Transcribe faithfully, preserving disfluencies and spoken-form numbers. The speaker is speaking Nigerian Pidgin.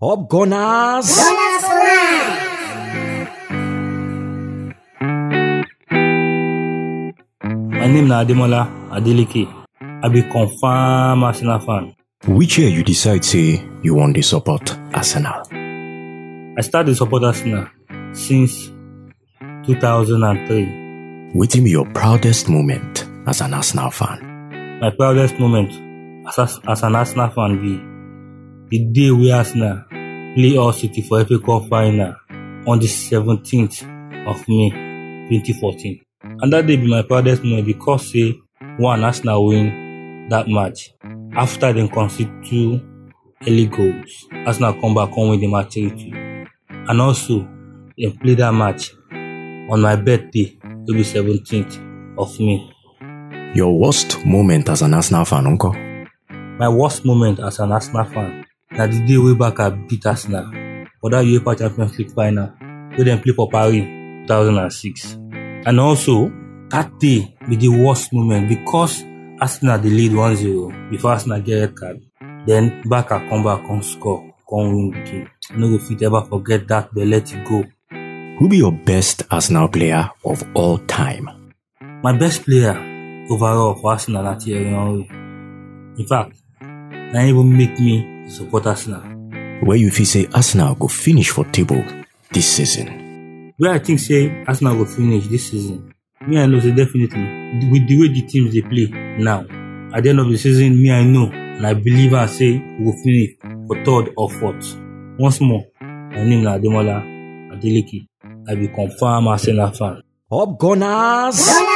Up Gunners! Gunners Online! My name is Ademola Adeleke. I be confirmed Arsenal fan. Which year you decide say you want to support Arsenal? I started to support Arsenal since two thousand three. What be your proudest moment as an Arsenal fan? My proudest moment as, as, as an Arsenal fan be the day we Arsenal play Hull City for F A Cup final on the seventeenth of May twenty fourteen. And that day be my proudest moment because say one Arsenal win that match. After they concede two early goals, Arsenal come back and win the match three two. And also, they play that match on my birthday, it will be seventeenth of May. Your worst moment as an Arsenal fan, uncle? My worst moment as an Arsenal fan, that the day way back I beat Arsenal for that UEFA Champions League final, we then play for Paris two thousand six. And also, that day be the worst moment because Arsenal they lead one zero before Arsenal get red card. Then back I come back and score, come win the game. I no go fit ever forget that, they let it go. Who be your best Arsenal player of all time? My best player overall for Arsenal na Thierry Henry. In fact, that even make me support Arsenal. Where you feel say Arsenal go finish for table this season? Where I think say Arsenal go finish this season, me I know say definitely with the way the teams they play now, at the end of the season, me I know and I believe I say we will finish for third or fourth. Once more, my name is Ademola Adeleke. I be confirmed Arsenal fan. Up Gunners! Gunners!